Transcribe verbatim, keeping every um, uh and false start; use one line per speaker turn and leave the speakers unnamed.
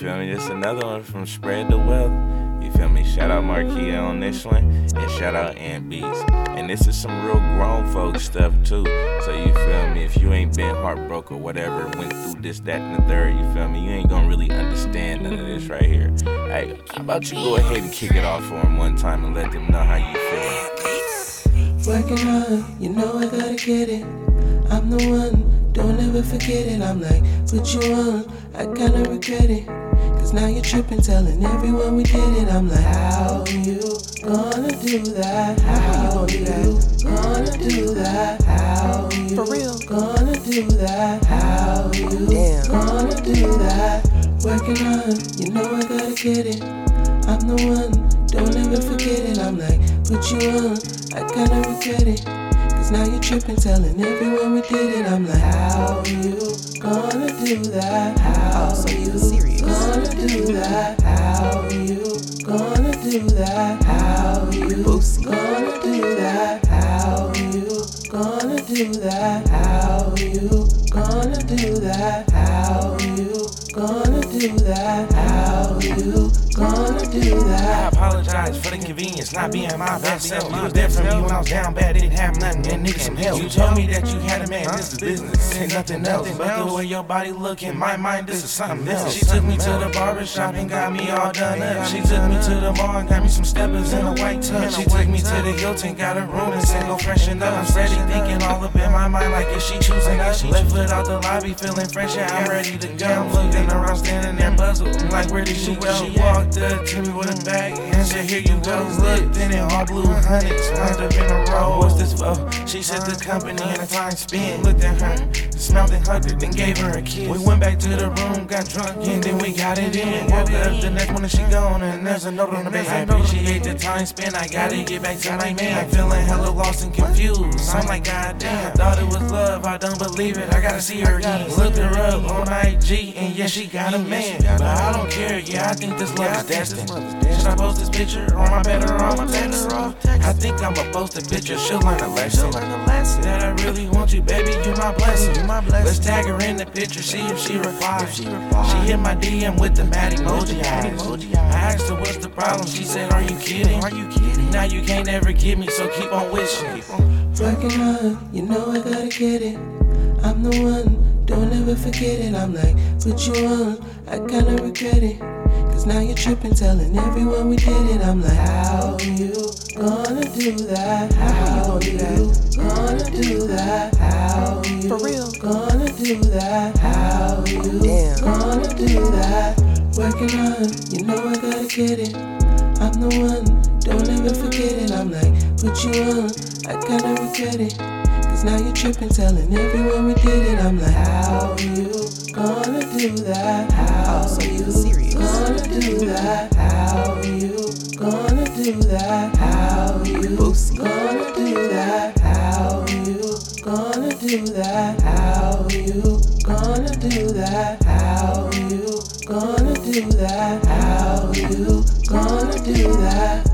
feel me? Just another one from Spread the Wealth. You feel me? Shout out Marquia on this one, and shout out Ant Beats. And this is some real grown folk stuff too. So you feel me? If you ain't been heartbroken or whatever, went through this, that, and the third, you feel me? You ain't gonna really understand none of this right here. Hey, how about you go ahead and kick it off for them one time and let them know how you feel?
Working hard, you know I gotta get it. I'm the one, don't ever forget it. I'm like, put you on, I kinda regret it. Cause now you're tripping, telling everyone we did it. I'm like, how you gonna do that? How you gonna do that? How you
For real?
gonna do that? How you
Damn.
gonna do that? Working hard, you know I gotta get it. I'm the one, don't ever forget it. I'm like, put you on, I kinda regret it. Cause now you're tripping, telling everyone we did it. I'm like, how you gonna do that? How
Oh, so
you
you serious?
gonna do that? How you gonna do that? How you
Boosie.
gonna do that? How you gonna do that? How you gonna do that? How you gonna do that? How you gonna do
I
that?
apologize for the inconvenience, not being my best self. You was there for me when I was down bad, didn't have nothing, and needed some help. You told me that you had a man, this is business, and nothing else. But the way your body look in my mind, this is something else. She took me to the barber shop and got me all done up. She took me to the mall and got me some steppers and a white tub. She took me to the Hilton, got a room and said go freshen up. I'm steady thinking all up in my mind, like is she choosing us? Left foot out the lobby, feeling fresh, yeah, I'm ready to go. I'm looking around, standing there puzzled, I'm like where did she go? She walked up to me with a bag and said here you go. Looked in it, all blue hundreds, lined up in a row. What's this for? She said the company and the time spent. Looked at her, smelled and hugged her, then gave her a kiss. We went back to the room, got drunk, and then we got it in. Woke up the next morning, she gone, and there's a note on the bed. I appreciate the time spent, I gotta get back to my man. I'm feeling hella lost and confused. I'm like, goddamn, thought it was love, I don't believe it, I gotta see her again. Looked her up on I G, and yeah, she got a man. But I don't care, yeah, I think this love is destined. Should I post this picture, or am I better off text? I think I'ma post a picture, she'll learn a lesson. That I really want you, baby, you my blessing. Let's tag her in the picture, see if she replies. She hit my D M with the mad emoji eyes. I asked her what's the problem, she said, are you kidding? Are you kidding? Now you can't ever get me, so keep on wishing.
Working hard, you know I gotta get it. I'm the one, don't ever forget it. I'm like, put you on, I kinda regret it. Cause now you're tripping, telling everyone we did it. I'm like, how you gonna do that? How you gonna do that? How you
For real?
gonna do that? How you
Damn.
gonna do that? Working hard, you know I gotta get it. I'm the one, don't ever forget it. I'm like, put you on, I kinda regret it. Cause now you're tripping, telling everyone we did it. I'm like, how you gonna do that? How
Oh, so
you
you serious?
gonna do that? How you gonna do that? How you
Boosie.
gonna do that? How you gonna do that? How you gonna do that? How you gonna do that? How you gonna do that?